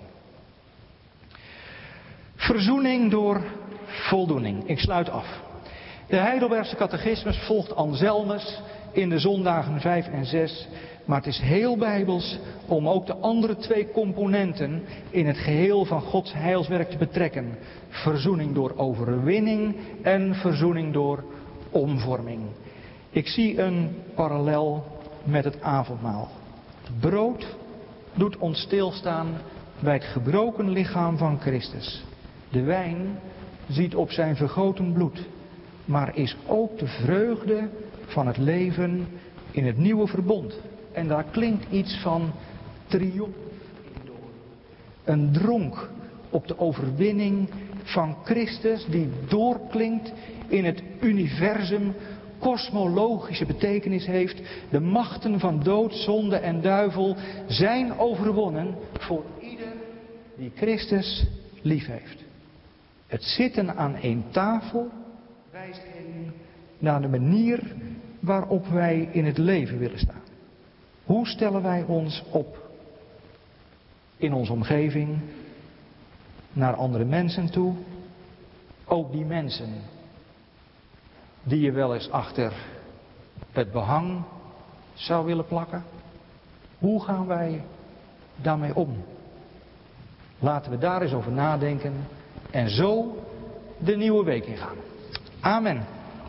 Verzoening door voldoening. Ik sluit af. De Heidelbergse catechismus volgt Anselmus in de zondagen vijf en zes. Maar het is heel bijbels om ook de andere twee componenten in het geheel van Gods heilswerk te betrekken. Verzoening door overwinning en verzoening door omvorming. Ik zie een parallel met het avondmaal. Het brood doet ons stilstaan bij het gebroken lichaam van Christus. De wijn ziet op zijn vergoten bloed, maar is ook de vreugde van het leven in het nieuwe verbond. En daar klinkt iets van triomf in door. Een dronk op de overwinning van Christus die doorklinkt in het universum, kosmologische betekenis heeft. De machten van dood, zonde en duivel zijn overwonnen voor ieder die Christus lief heeft. Het zitten aan één tafel wijst in naar de manier waarop wij in het leven willen staan. Hoe stellen wij ons op in onze omgeving, naar andere mensen toe, ook die mensen die je wel eens achter het behang zou willen plakken? Hoe gaan wij daarmee om? Laten we daar eens over nadenken en zo de nieuwe week ingaan. Amen.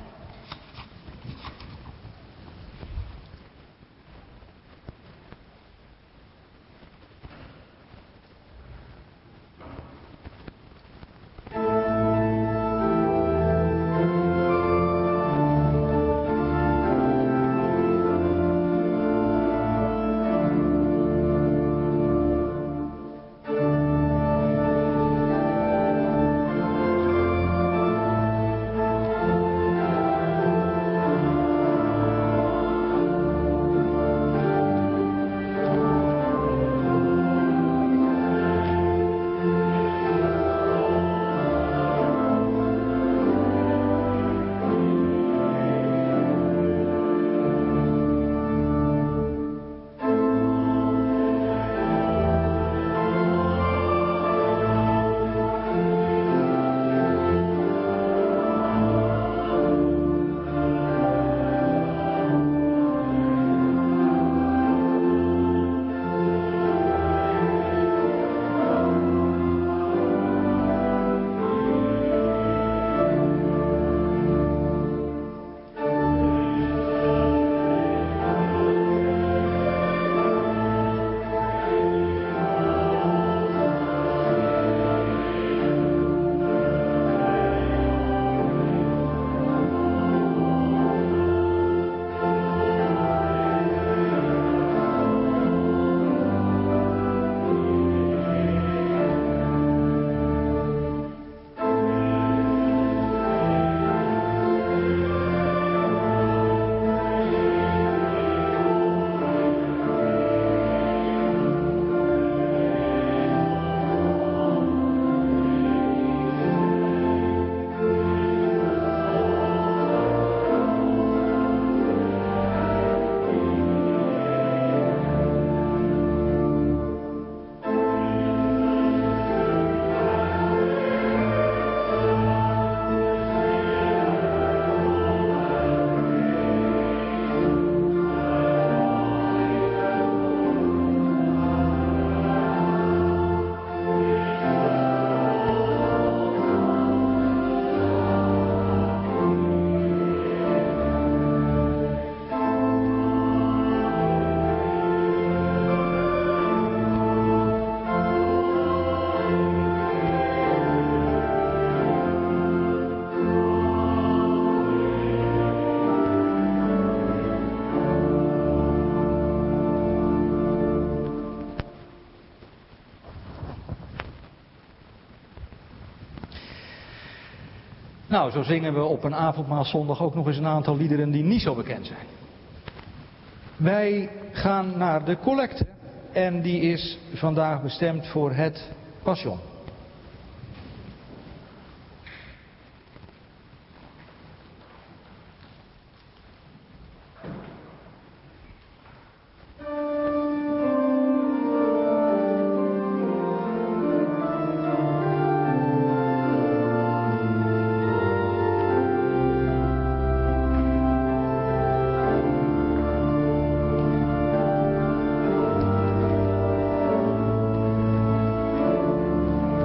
Nou, zo zingen we op een avondmaalszondag ook nog eens een aantal liederen die niet zo bekend zijn. Wij gaan naar de collecte en die is vandaag bestemd voor het Passion. Thank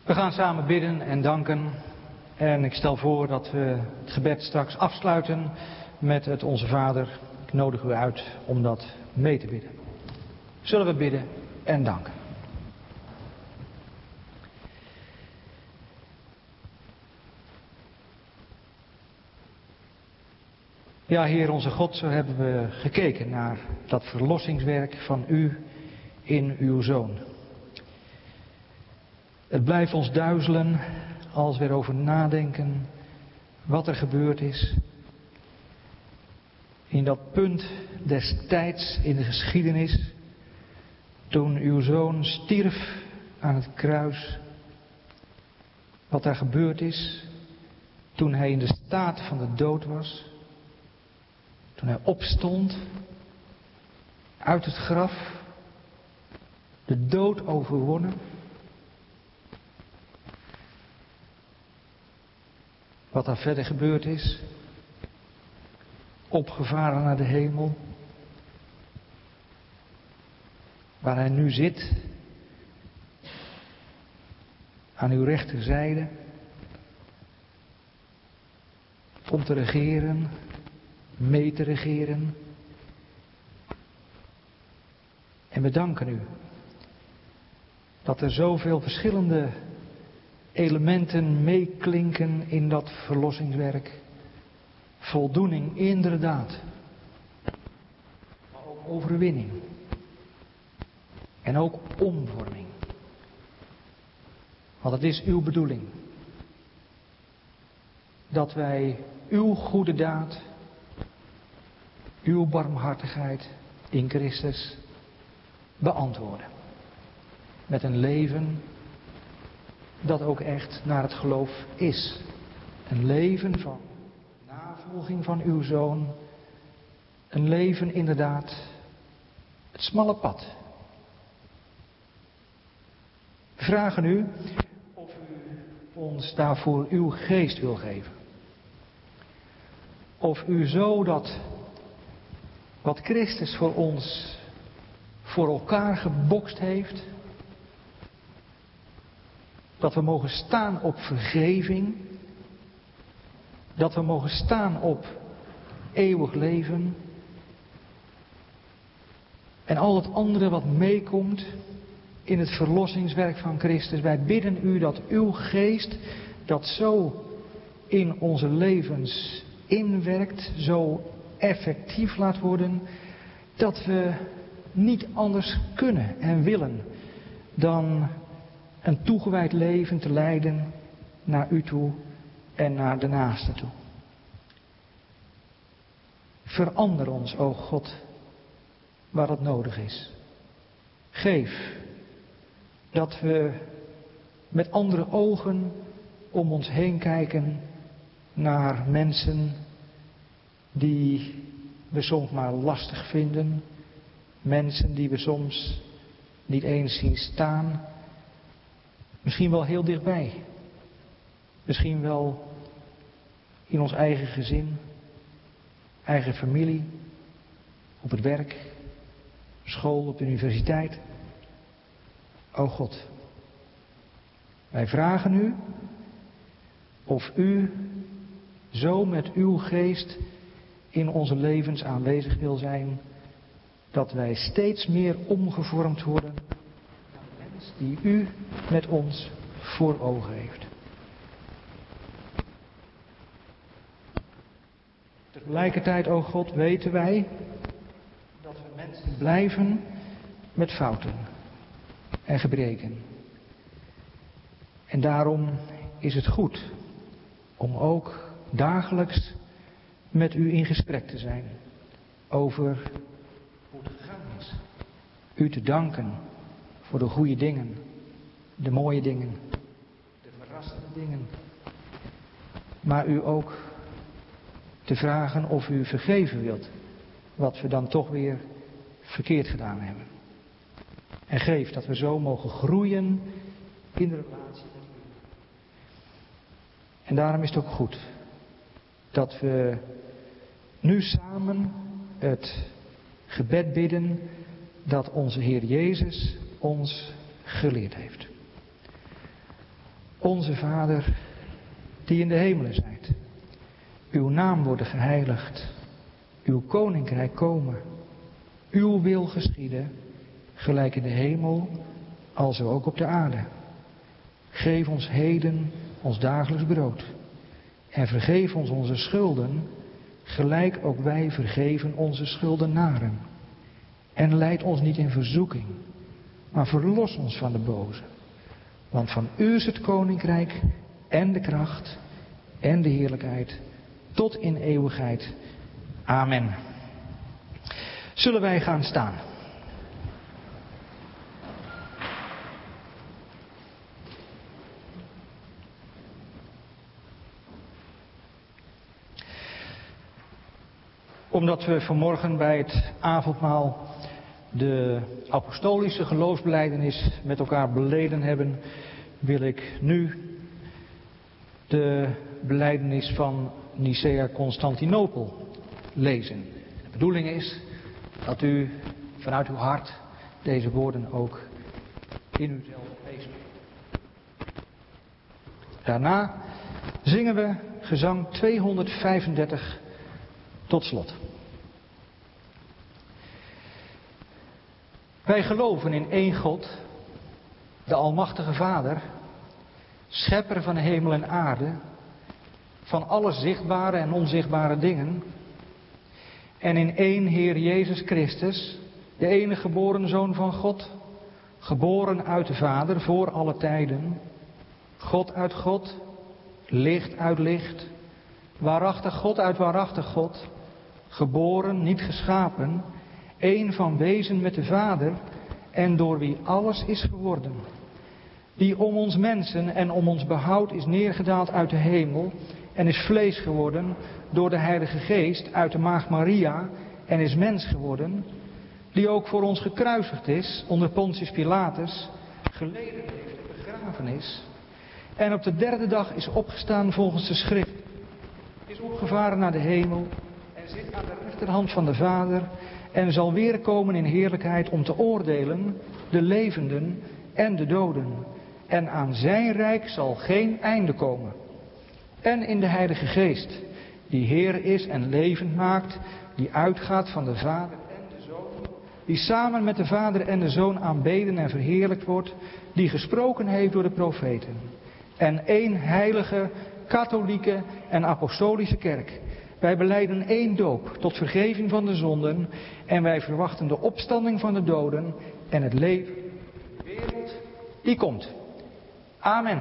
We gaan samen bidden en danken. En ik stel voor dat we het gebed straks afsluiten met het Onze Vader. Ik nodig u uit om dat mee te bidden. Zullen we bidden en danken. Ja, Heer onze God, zo hebben we gekeken naar dat verlossingswerk van u in uw Zoon. Het blijft ons duizelen als we erover nadenken wat er gebeurd is. In dat punt des tijds in de geschiedenis, toen uw Zoon stierf aan het kruis. Wat daar gebeurd is toen hij in de staat van de dood was. Toen hij opstond uit het graf, de dood overwonnen. Wat daar verder gebeurd is, opgevaren naar de hemel, waar hij nu zit, aan uw rechterzijde, om te regeren, mee te regeren. En we danken u dat er zoveel verschillende elementen meeklinken in dat verlossingswerk. Voldoening, inderdaad. Maar ook overwinning. En ook omvorming. Want het is uw bedoeling dat wij uw goede daad, uw barmhartigheid in Christus beantwoorden. Met een leven dat ook echt naar het geloof is. Een leven van navolging van uw Zoon. Een leven inderdaad, het smalle pad. We vragen u of u ons daarvoor uw geest wil geven. Of u zo dat wat Christus voor ons voor elkaar gebokst heeft, dat we mogen staan op vergeving, dat we mogen staan op eeuwig leven en al het andere wat meekomt in het verlossingswerk van Christus. Wij bidden u dat uw geest dat zo in onze levens inwerkt, zo effectief laat worden, dat we niet anders kunnen en willen dan een toegewijd leven te leiden naar u toe en naar de naaste toe. Verander ons, o God, waar het nodig is. Geef dat we met andere ogen om ons heen kijken naar mensen die we soms maar lastig vinden. Mensen die we soms niet eens zien staan. Misschien wel heel dichtbij. Misschien wel in ons eigen gezin, eigen familie, op het werk, school, op de universiteit. O God, wij vragen u of u zo met uw geest in onze levens aanwezig wil zijn, dat wij steeds meer omgevormd worden naar de mens die u met ons voor ogen heeft. Tegelijkertijd, o God, weten wij dat we mensen blijven met fouten en gebreken. En daarom is het goed om ook dagelijks met u in gesprek te zijn over hoe het gegaan is. U te danken voor de goede dingen, de mooie dingen, de verrassende dingen. Maar u ook te vragen of u vergeven wilt wat we dan toch weer verkeerd gedaan hebben. En geef dat we zo mogen groeien in de relatie met u. En daarom is het ook goed dat we nu samen het gebed bidden dat onze Heer Jezus ons geleerd heeft. Onze Vader, die in de hemelen zijt. Uw naam worden geheiligd. Uw koninkrijk komen. Uw wil geschieden, gelijk in de hemel, alzo ook op de aarde. Geef ons heden ons dagelijks brood. En vergeef ons onze schulden, gelijk ook wij vergeven onze schuldenaren. En leid ons niet in verzoeking, maar verlos ons van de boze. Want van u is het koninkrijk en de kracht en de heerlijkheid tot in eeuwigheid. Amen. Zullen wij gaan staan? Omdat we vanmorgen bij het avondmaal de apostolische geloofsbelijdenis met elkaar beleden hebben, wil ik nu de belijdenis van Nicea-Constantinopel lezen. De bedoeling is dat u vanuit uw hart deze woorden ook in uzelf leest. Daarna zingen we gezang tweehonderdvijfendertig tot slot. Wij geloven in één God, de Almachtige Vader, schepper van hemel en aarde, van alle zichtbare en onzichtbare dingen, en in één Heer Jezus Christus, de enige geboren Zoon van God, geboren uit de Vader voor alle tijden, God uit God, licht uit licht, waarachtig God uit waarachtig God, geboren, niet geschapen, één van wezen met de Vader en door wie alles is geworden, die om ons mensen en om ons behoud is neergedaald uit de hemel en is vlees geworden door de Heilige Geest uit de Maagd Maria en is mens geworden, die ook voor ons gekruisigd is onder Pontius Pilatus, geleden heeft en begraven is en op de derde dag is opgestaan volgens de schrift, is opgevaren naar de hemel en zit aan de rechterhand van de Vader en zal weer komen in heerlijkheid om te oordelen de levenden en de doden. En aan zijn rijk zal geen einde komen. En in de Heilige Geest, die Heer is en levend maakt, die uitgaat van de Vader en de Zoon, die samen met de Vader en de Zoon aanbeden en verheerlijkt wordt, die gesproken heeft door de profeten. En één heilige, katholieke en apostolische kerk. Wij belijden één doop tot vergeving van de zonden en wij verwachten de opstanding van de doden en het leven in de wereld die komt. Amen.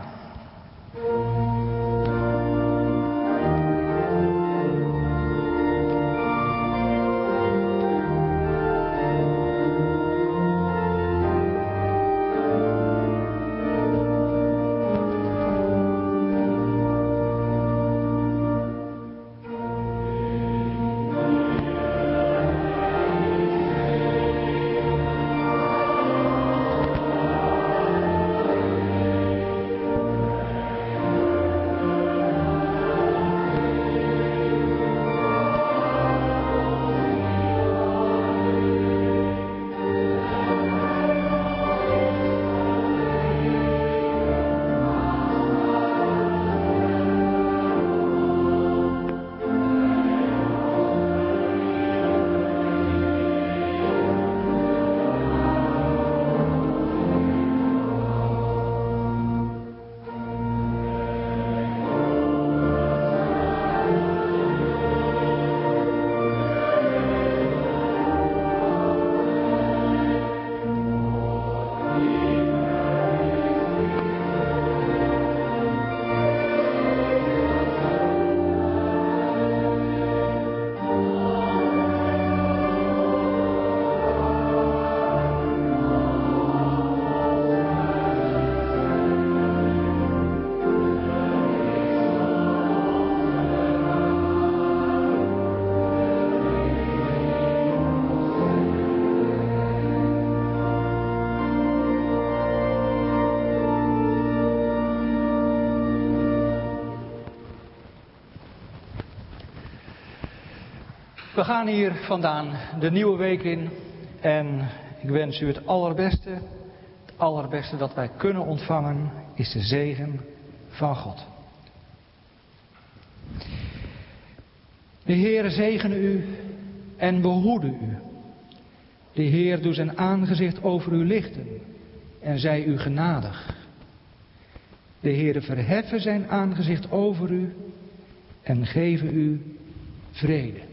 We gaan hier vandaan de nieuwe week in en ik wens u het allerbeste. Het allerbeste dat wij kunnen ontvangen is de zegen van God. De Heere zegene u en behoede u. De Heer doet zijn aangezicht over u lichten en zij u genadig. De Heere verheffen zijn aangezicht over u en geven u vrede.